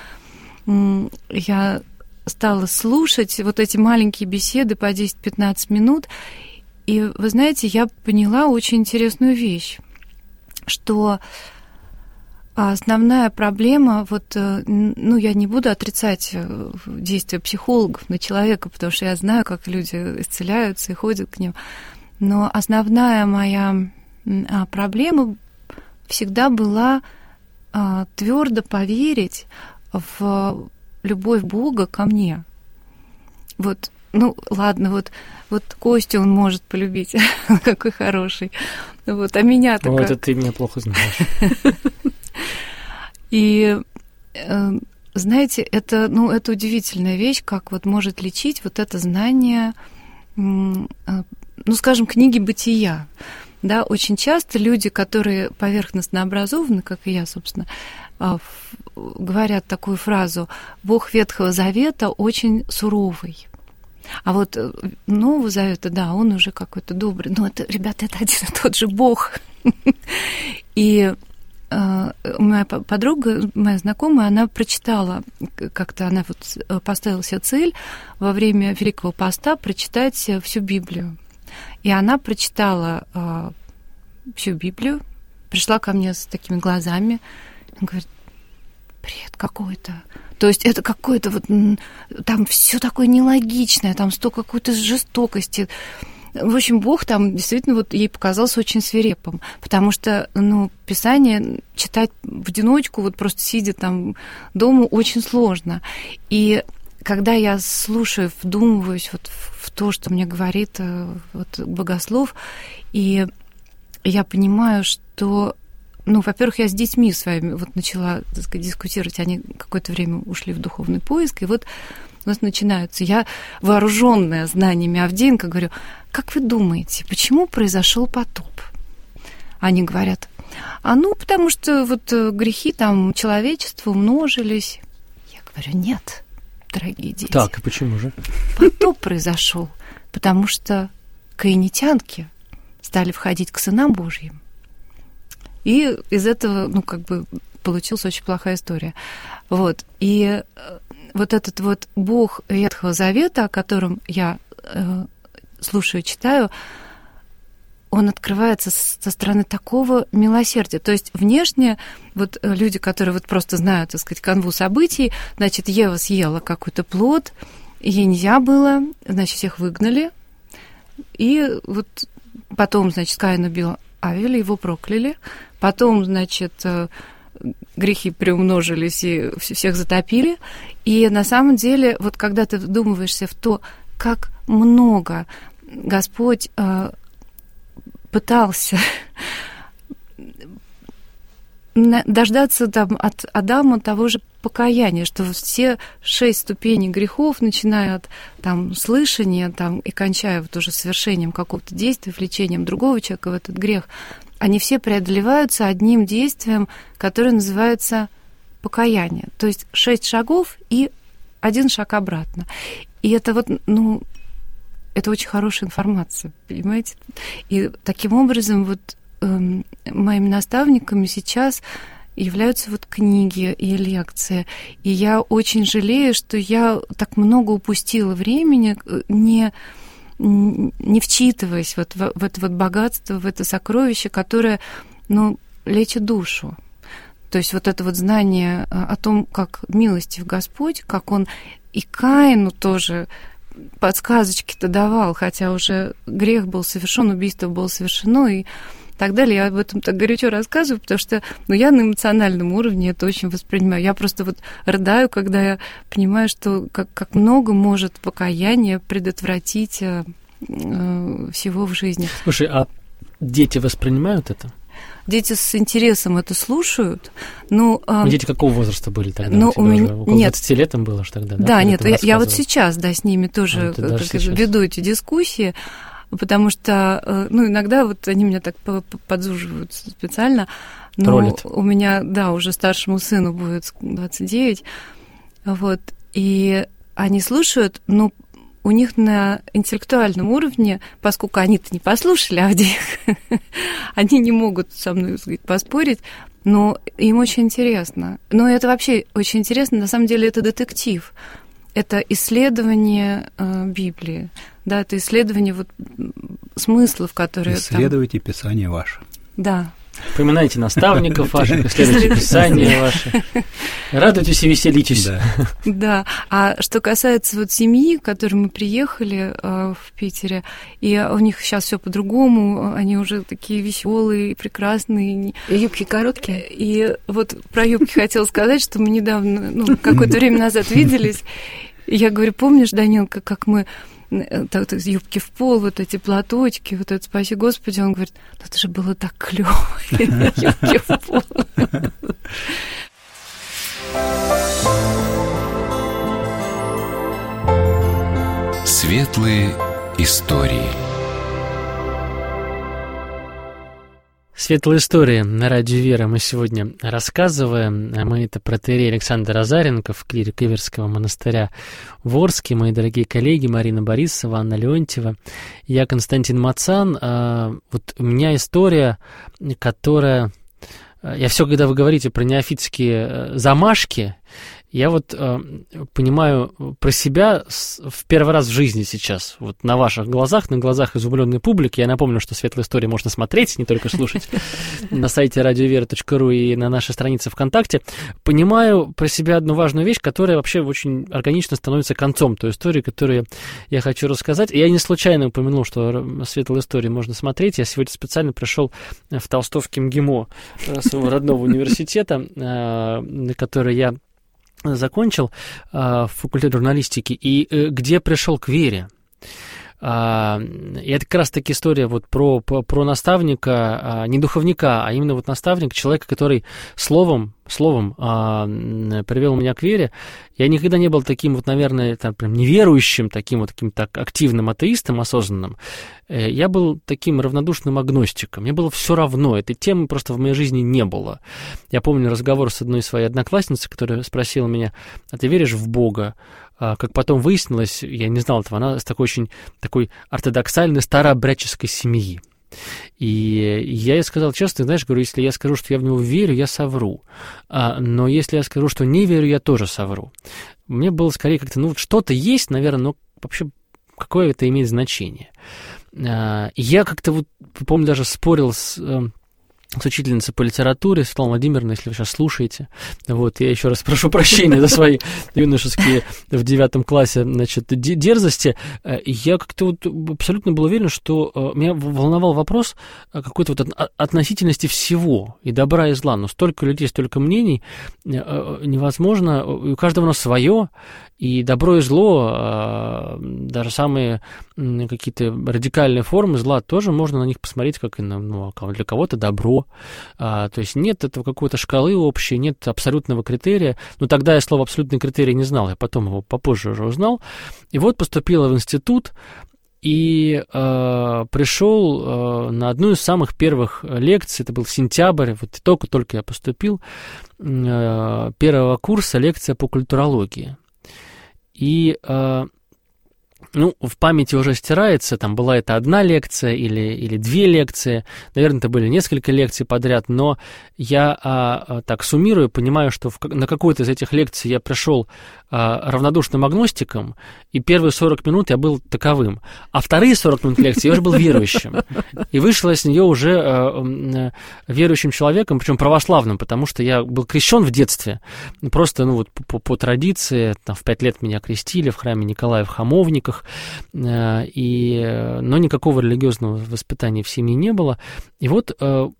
я стала слушать вот эти маленькие беседы по 10-15 минут, и, вы знаете, я поняла очень интересную вещь, что основная проблема, я не буду отрицать действия психологов на человека, потому что я знаю, как люди исцеляются и ходят к ним, но основная моя проблема всегда была твердо поверить в любовь Бога ко мне. Вот, ладно, вот Костю он может полюбить, какой хороший. А меня-то как? Это ты меня плохо знаешь. И, знаете, это удивительная вещь, как вот может лечить вот это знание, скажем, книги бытия. Да, очень часто люди, которые поверхностно образованы, как и я, собственно, говорят такую фразу: «Бог Ветхого Завета очень суровый». А вот Нового Завета, да, он уже какой-то добрый. Но это, ребята, это один и тот же Бог. И моя подруга, моя знакомая, она прочитала, как-то она вот поставила себе цель во время Великого Поста прочитать всю Библию. И она прочитала всю Библию, пришла ко мне с такими глазами, и говорит: бред какой-то. То есть это какое-то вот... Там все такое нелогичное, там столько какой-то жестокости. В общем, Бог там действительно вот ей показался очень свирепым, потому что, Писание читать в одиночку, вот просто сидя там дома, очень сложно. И когда я слушаю, вдумываюсь вот в то, что мне говорит вот богослов, и я понимаю, что... во-первых, я с детьми своими вот начала, так сказать, дискутировать. Они какое-то время ушли в духовный поиск, и вот у нас начинаются. Я, вооруженная знаниями Авдеенко, говорю: как вы думаете, почему произошел потоп? Они говорят: потому что вот грехи там человечества умножились. Я говорю: нет, дорогие дети. Так, и почему же? Потоп произошел, потому что каинитянки стали входить к сынам Божьим. И из этого, получилась очень плохая история. Вот. И вот этот вот Бог Ветхого Завета, о котором я слушаю, читаю, он открывается со стороны такого милосердия. То есть внешне вот люди, которые вот просто знают, так сказать, канву событий, значит, Ева съела какой-то плод, ей нельзя было, значит, всех выгнали. И вот потом, значит, Каин убил Авеля, его прокляли. Потом, значит, грехи приумножились и всех затопили. И на самом деле, вот когда ты вдумываешься в то, как много Господь пытался дождаться там от Адама того же покаяния, что все 6 ступеней грехов, начиная от там слышания там, и кончая вот уже совершением какого-то действия, влечением другого человека в этот грех, они все преодолеваются одним действием, которое называется покаяние. То есть 6 шагов и 1 шаг обратно. И это вот, это очень хорошая информация, понимаете? И таким образом вот моими наставниками сейчас являются вот книги и лекции. И я очень жалею, что я так много упустила времени, не вчитываясь вот в это вот богатство, в это сокровище, которое, лечит душу. То есть вот это вот знание о том, как милостив Господь, как Он и Каину тоже подсказочки-то давал, хотя уже грех был совершен, убийство было совершено и так далее. Я об этом так горячо рассказываю, потому что я на эмоциональном уровне это очень воспринимаю. Я просто вот рыдаю, когда я понимаю, что как много может покаяние предотвратить всего в жизни. Слушай, а дети воспринимают это? Дети с интересом это слушают. Дети какого возраста были тогда? У меня около 20 лет им было же тогда, да? Да, нет, я вот сейчас, с ними тоже веду эти дискуссии, потому что, иногда вот они меня так подзуживают специально. Троллят. У меня, уже старшему сыну будет 29, вот, и они слушают, но у них на интеллектуальном уровне, поскольку они-то не послушали Авдеенко, они не могут со мной, так сказать, поспорить, но им очень интересно. Но это вообще очень интересно, на самом деле это детектив. Это исследование Библии, да, это исследование вот смыслов, которые... Исследуйте Писание ваше. Да. Поминайте наставников ваших, исследуйте Писание ваше. Радуйтесь и веселитесь. Да. А что касается вот семьи, к которой мы приехали в Питере, и у них сейчас все по-другому, они уже такие веселые, прекрасные. Юбки короткие. И вот про юбки хотела сказать, что мы недавно, какое-то время назад виделись. И я говорю: помнишь, Данилка, как мы юбки в пол, вот эти платочки, вот это, спаси Господи. Он говорит: это же было так клёво, юбки в пол. Светлые истории. Светлые истории на радио Вера мы сегодня рассказываем. Мы это протоиерей Александр Азаренков, клирик Иверского монастыря в Орске, мои дорогие коллеги Марина Борисова, Анна Леонтьева, я Константин Мацан. Вот у меня история, которая... Я все, когда вы говорите про неофитские замашки, я вот понимаю про себя в первый раз в жизни сейчас, вот на ваших глазах, на глазах изумленной публики. Я напомню, что «Светлые истории» можно смотреть, не только слушать, на сайте radiovera.ru и на нашей странице ВКонтакте. Понимаю про себя одну важную вещь, которая вообще очень органично становится концом той истории, которую я хочу рассказать. Я не случайно упомянул, что «Светлые истории» можно смотреть. Я сегодня специально пришел в Толстовский МГИМО своего родного университета, на который я закончил факультет журналистики, и где пришел к вере. И это как раз-таки история вот про наставника, не духовника, а именно вот наставника, человека, который словом привел меня к вере. Я никогда не был таким вот, наверное, там, прям неверующим, таким вот каким-то активным атеистом, осознанным. Я был таким равнодушным агностиком. Мне было все равно. Этой темы просто в моей жизни не было. Я помню разговор с одной своей одноклассницей, которая спросила меня: а ты веришь в Бога? Как потом выяснилось, я не знал этого, она с такой ортодоксальной старообрядческой семьи. И я ей сказал честно, знаешь, говорю, если я скажу, что я в него верю, я совру. Но если я скажу, что не верю, я тоже совру. Мне было скорее как-то, вот что-то есть, наверное, но вообще какое это имеет значение. Я как-то вот, помню, даже спорил с учительницей по литературе, Светлана Владимировна, если вы сейчас слушаете. Вот, я еще раз прошу прощения за свои юношеские в 9 классе, значит, дерзости. Я как-то вот абсолютно был уверен, что меня волновал вопрос какой-то вот относительности всего, и добра, и зла. Но столько людей, столько мнений, невозможно, у каждого оно свое, и добро и зло, даже самые какие-то радикальные формы зла, тоже можно на них посмотреть, как и для кого-то добро. То есть нет этого какой-то шкалы общей, нет абсолютного критерия. Но тогда я слово «абсолютный критерий» не знал, я потом его попозже уже узнал. И вот поступила в институт, и пришел на одну из самых первых лекций, это был сентябрь, вот только-только я поступил, первого курса, лекция по культурологии. И, в памяти уже стирается, там была это одна лекция или две лекции, наверное, это были несколько лекций подряд, но я так суммирую, понимаю, что на какой-то из этих лекций я пришел равнодушным агностиком, и первые 40 минут я был таковым, а вторые 40 минут лекции я уже был верующим, и вышел из нее уже верующим человеком, причем православным, потому что я был крещен в детстве, просто, по традиции, там, в 5 лет меня крестили в храме Николая в Хамовниках, но никакого религиозного воспитания в семье не было, и вот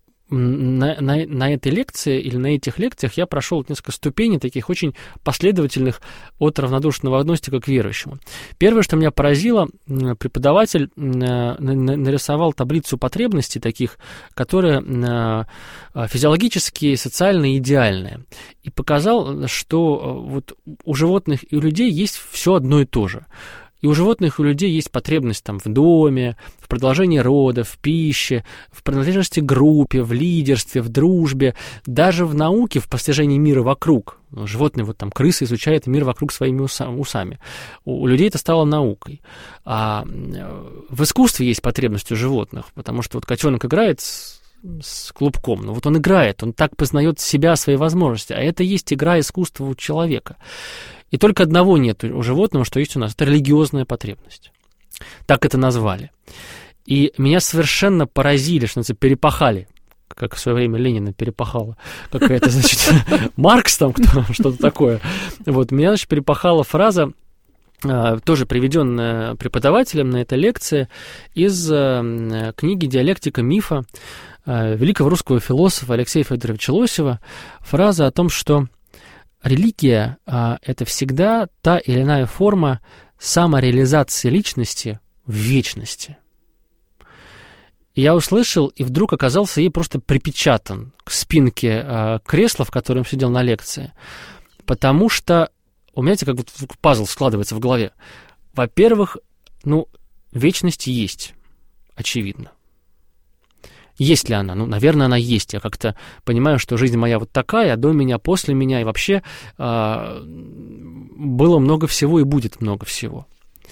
на этой лекции или на этих лекциях я прошел несколько ступеней таких очень последовательных от равнодушного агностика к верующему. Первое, что меня поразило, преподаватель нарисовал таблицу потребностей таких, которые физиологические, социальные, идеальные, и показал, что вот у животных и у людей есть все одно и то же. И у животных и у людей есть потребность там, в доме, в продолжении рода, в пище, в принадлежности к группе, в лидерстве, в дружбе, даже в науке, в постижении мира вокруг. Животные, вот там крысы изучают мир вокруг своими усами. У людей это стало наукой. А в искусстве есть потребность у животных, потому что вот котенок играет с клубком, но вот он играет, он так познает себя, свои возможности, а это есть игра искусства у человека. И только одного нет у животного, что есть у нас, это религиозная потребность. Так это назвали. И меня совершенно поразили, что называется, перепахали, как в свое время Ленина перепахала какая-то, значит, Маркс там, что-то такое. Вот, меня, значит, перепахала фраза, тоже приведенная преподавателем на этой лекции, из книги «Диалектика мифа» великого русского философа Алексея Федоровича Лосева, фраза о том, что религия – это всегда та или иная форма самореализации личности в вечности. И я услышал, и вдруг оказался ей просто припечатан к спинке кресла, в котором сидел на лекции, потому что у меня как вот пазл складывается в голове. Во-первых, вечность есть, очевидно. Есть ли она? Ну, наверное, она есть. Я как-то понимаю, что жизнь моя вот такая, до меня, после меня, и вообще было много всего и будет много всего.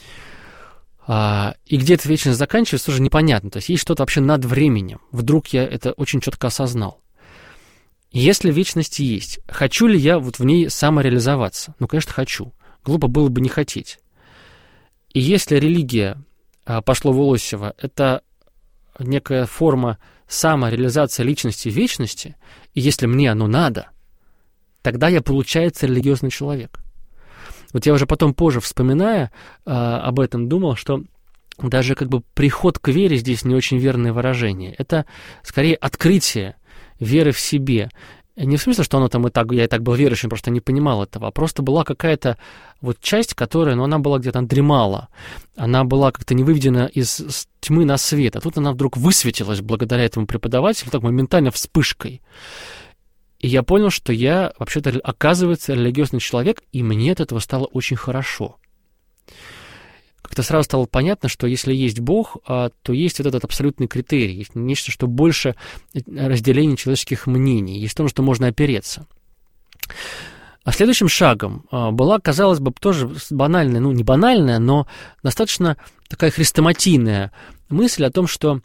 И где эта вечность заканчивается, тоже непонятно. То есть есть что-то вообще над временем. Вдруг я это очень четко осознал. Если вечность есть, хочу ли я вот в ней самореализоваться? Ну, конечно, хочу. Глупо было бы не хотеть. И если религия, пошло Волосева, это некая форма самореализации личности в вечности, и если мне оно надо, тогда я, получается, религиозный человек. Вот я уже потом, позже, вспоминая об этом, думал, что даже как бы приход к вере здесь не очень верное выражение. Это скорее открытие веры в себе. Не в смысле, что оно там я и так был верующим, просто не понимал этого, а просто была какая-то вот часть, которая, ну, она была где-то, она дремала, она была как-то не выведена из тьмы на свет, а тут она вдруг высветилась благодаря этому преподавателю, так моментально вспышкой. И я понял, что я, вообще-то, оказывается, религиозный человек, и мне от этого стало очень хорошо. Как-то сразу стало понятно, что если есть Бог, то есть вот этот абсолютный критерий, есть нечто, что больше разделения человеческих мнений, есть то, на что можно опереться. А следующим шагом была, казалось бы, тоже банальная, ну не банальная, но достаточно такая хрестоматийная мысль о том, что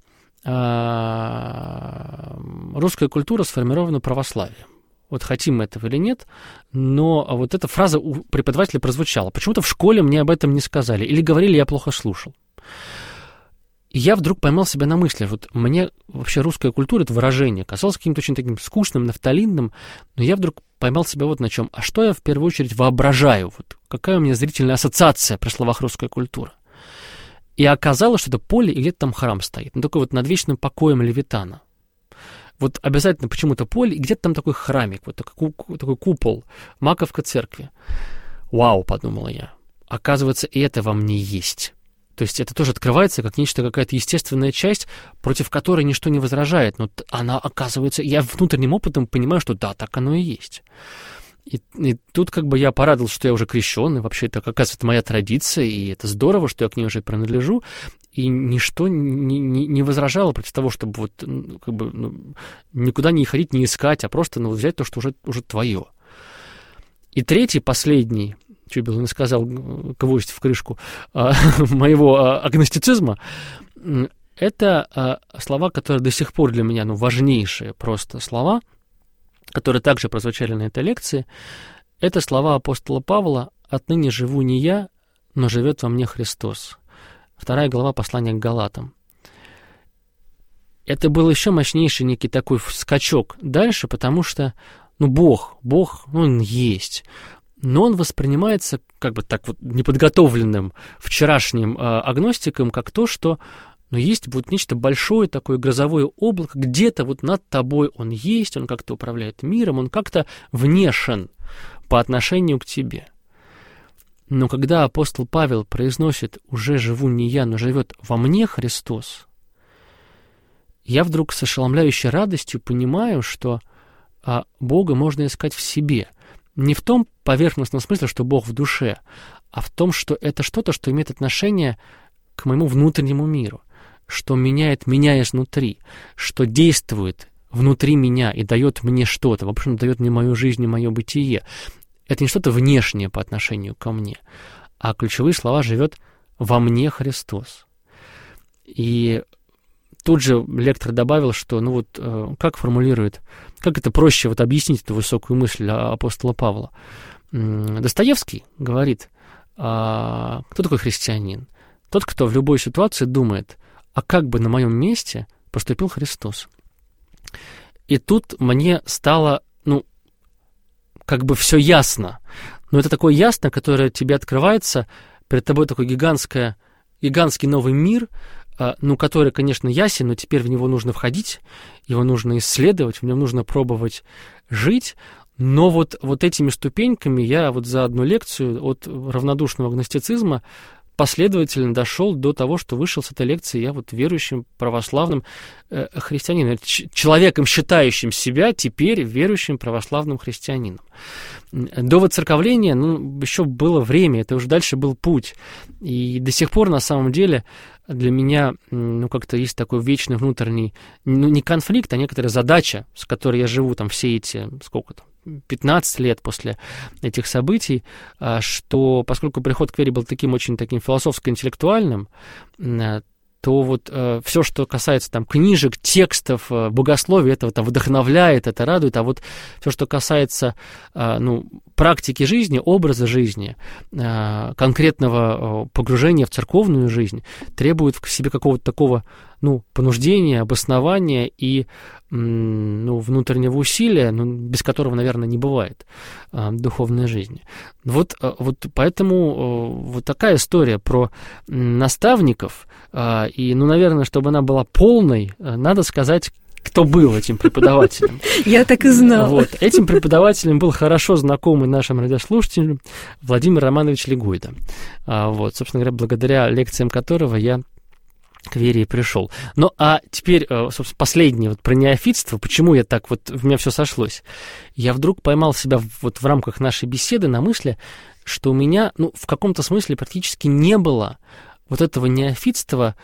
русская культура сформирована православием. Вот хотим мы этого или нет, но вот эта фраза у преподавателя прозвучала. Почему-то в школе мне об этом не сказали. Или говорили, я плохо слушал. И я вдруг поймал себя на мысли, вот мне вообще русская культура, это выражение, казалось каким-то очень таким скучным, нафталинным, но я вдруг поймал себя вот на чем. А что я в первую очередь воображаю? Вот какая у меня зрительная ассоциация при словах русская культура? И оказалось, что это поле, и где-то там храм стоит. Ну, такой вот над вечным покоем Левитана. Вот обязательно почему-то поле, и где-то там такой храмик, вот такой купол, Маковка церкви. Вау, подумала я. Оказывается, и это во мне есть. То есть это тоже открывается как нечто, какая-то естественная часть, против которой ничто не возражает. Но она, оказывается, я внутренним опытом понимаю, что да, так оно и есть. И тут как бы я порадовался, что я уже крещен, и вообще это, оказывается, это моя традиция, и это здорово, что я к ней уже принадлежу, и ничто не возражало против того, чтобы вот, как бы, никуда не ходить, не искать, а просто взять то, что уже твое. И третий, последний, чуть было не сказал, гвоздь в крышку моего агностицизма, это слова, которые до сих пор для меня, важнейшие просто слова, которые также прозвучали на этой лекции, это слова апостола Павла: «Отныне живу не я, но живет во мне Христос». 2 глава послания к Галатам. Это был еще мощнейший некий такой скачок дальше, потому что, Бог, Он есть, но Он воспринимается как бы так вот неподготовленным вчерашним агностиком, как то, что есть вот нечто большое, такое грозовое облако, где-то вот над тобой Он есть, Он как-то управляет миром, Он как-то внешен по отношению к тебе. Но когда апостол Павел произносит «уже живу не я, но живет во мне Христос», я вдруг с ошеломляющей радостью понимаю, что Бога можно искать в себе. Не в том поверхностном смысле, что Бог в душе, а в том, что это что-то, что имеет отношение к моему внутреннему миру, что меняет меня изнутри, что действует внутри меня и дает мне что-то, в общем, дает мне мою жизнь и мое бытие. Это не что-то внешнее по отношению ко мне, а ключевые слова «живет во мне Христос». И тут же лектор добавил, что, как формулирует, как это проще объяснить эту высокую мысль апостола Павла. Достоевский говорит, кто такой христианин? Тот, кто в любой ситуации думает, а как бы на моем месте поступил Христос. И тут мне стало, как бы все ясно. Но это такое ясно, которое тебе открывается, перед тобой такой гигантский новый мир, который, конечно, ясен, но теперь в него нужно входить, его нужно исследовать, в нем нужно пробовать жить. Но вот этими ступеньками я за одну лекцию от равнодушного агностицизма последовательно дошел до того, что вышел с этой лекции я вот верующим православным христианином, человеком, считающим себя теперь верующим православным христианином. До воцерковления, еще было время, это уже дальше был путь. И до сих пор, на самом деле, для меня, как-то есть такой вечный внутренний, не конфликт, а некоторая задача, с которой я живу там все эти, 15 лет после этих событий, что поскольку приход к вере был таким очень таким философско-интеллектуальным, то вот все, что касается там книжек, текстов, богословия, это вдохновляет, это радует, а вот все, что касается практики жизни, образа жизни, конкретного погружения в церковную жизнь, требует в себе какого-то такого понуждения, обоснования и внутреннего усилия, без которого, наверное, не бывает духовной жизни. Вот поэтому вот такая история про наставников, и, наверное, чтобы она была полной, надо сказать, кто был этим преподавателем. Я так и знала. Этим преподавателем был хорошо знакомый нашим радиослушателям Владимир Романович Легойда. Собственно говоря, благодаря лекциям которого я к вере и пришел. А теперь, собственно, последнее про неофитство. Почему я так в меня все сошлось? Я вдруг поймал себя в рамках нашей беседы на мысли, что у меня, в каком-то смысле практически не было этого неофитства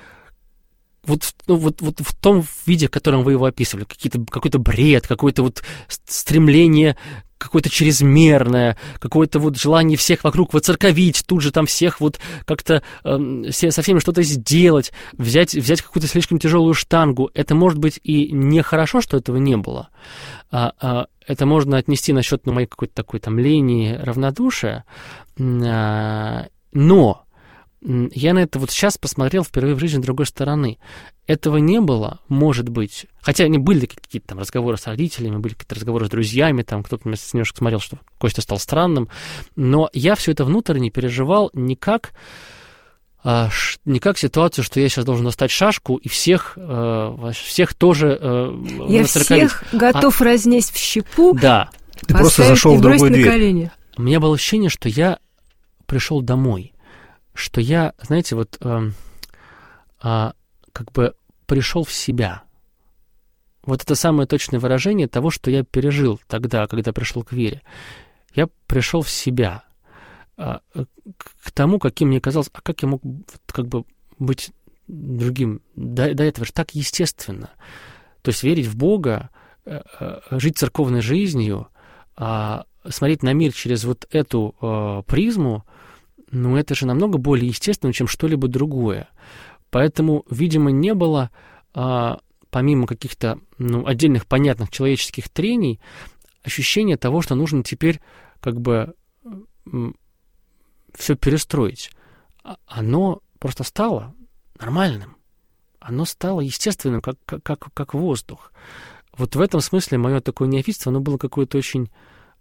в том виде, в котором вы его описывали. Какой-то бред, какое-то стремление какое-то чрезмерное, какое-то желание всех вокруг воцерковить, тут же там всех как-то со всеми что-то сделать, взять какую-то слишком тяжелую штангу. Это может быть и нехорошо, что этого не было. Это можно отнести насчет моей какой-то такой лени, равнодушия. Но я на это сейчас посмотрел впервые в жизни с другой стороны. Этого не было, может быть. Хотя были какие-то разговоры с родителями, были какие-то разговоры с друзьями, кто-то немножко смотрел, что Костя стал странным. Но я все это внутренне переживал не как ситуацию, что я сейчас должен достать шашку и всех тоже я всех готов разнесть в щепу. Да. Ты просто зашел в другую дверь. Колени. У меня было ощущение, что я пришел домой. Что я, знаете, пришел в себя. Это самое точное выражение того, что я пережил тогда, когда пришел к вере. Я пришел в себя. К тому, каким мне казалось, как я мог быть другим. До этого же так естественно. То есть верить в Бога, жить церковной жизнью, смотреть на мир через эту призму, это же намного более естественно, чем что-либо другое. Поэтому, видимо, не было, помимо каких-то отдельных понятных человеческих трений, ощущения того, что нужно теперь все перестроить. Оно просто стало нормальным. Оно стало естественным, как воздух. В этом смысле мое такое неофитство, оно было какое-то очень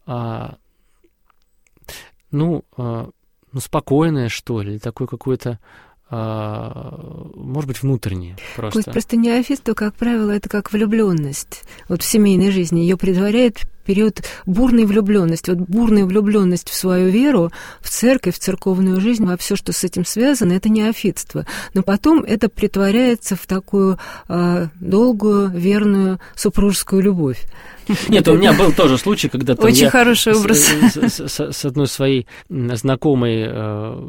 спокойное, что ли, такое какое-то, может быть, внутреннее просто. Кость, просто неофитство, как правило, это как влюбленность. В семейной жизни ее предваряет период бурной влюбленности. Бурная влюбленность в свою веру, в церковь, в церковную жизнь, во все, что с этим связано, это неофитство. Но потом это претворяется в такую долгую, верную супружескую любовь. Нет, у меня был тоже случай, когда очень хороший образ. С одной своей знакомой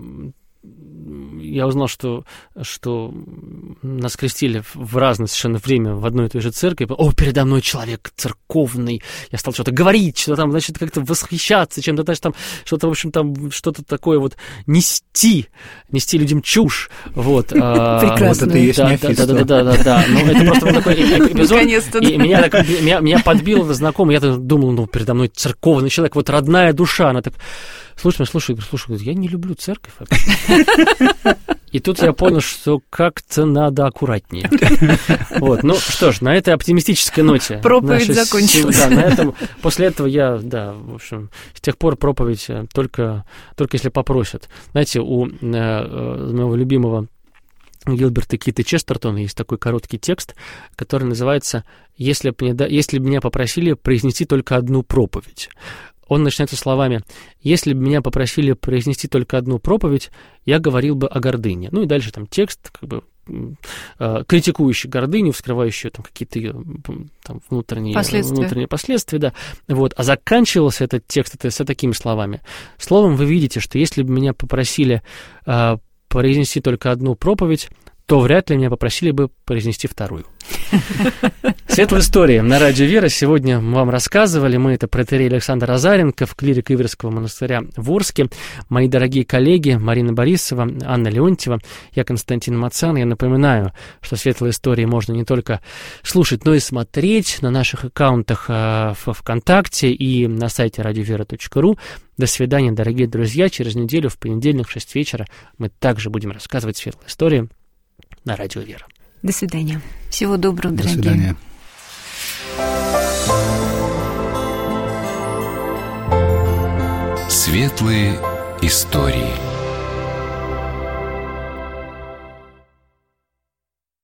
я узнал, что нас крестили в разное совершенно время в одной и той же церкви. Передо мной человек церковный. Я стал что-то говорить, что там, значит, как-то восхищаться чем-то, значит, там что-то, в общем, там что-то такое нести людям чушь. Прекрасно. Это и есть неофитство. Да. Это просто такой эпизод. Наконец-то. И меня подбил знакомый. Я думал, передо мной церковный человек, родная душа. Она так... Слушай, я не люблю церковь вообще. И тут я понял, что как-то надо аккуратнее. Что ж, на этой оптимистической ноте... Проповедь закончилась. Да, после этого я, в общем, с тех пор проповедь только если попросят. Знаете, у моего любимого Гилберта Кита Честертона есть такой короткий текст, который называется «Если бы меня попросили произнести только одну проповедь». Он начинается словами: «Если бы меня попросили произнести только одну проповедь, я говорил бы о гордыне». Ну и дальше там текст, как бы критикующий гордыню, вскрывающий там какие-то ее там внутренние последствия, да. Вот. А заканчивался этот текст такими словами: «Словом, вы видите, что если бы меня попросили произнести только одну проповедь, то вряд ли меня попросили бы произнести вторую». Светлая история на радио «Вера». Сегодня мы вам рассказывали. Мы — это протоиерей Александр Азаренков, клирик Иверского монастыря в Орске. Мои дорогие коллеги Марина Борисова, Анна Леонтьева, я Константин Мацан. Я напоминаю, что светлые истории можно не только слушать, но и смотреть на наших аккаунтах в ВКонтакте и на сайте radiovera.ru. До свидания, дорогие друзья. Через неделю, в понедельник, в 6 вечера, мы также будем рассказывать светлые истории на радио «Вера». До свидания. Всего доброго, дорогие. До свидания. Светлые истории.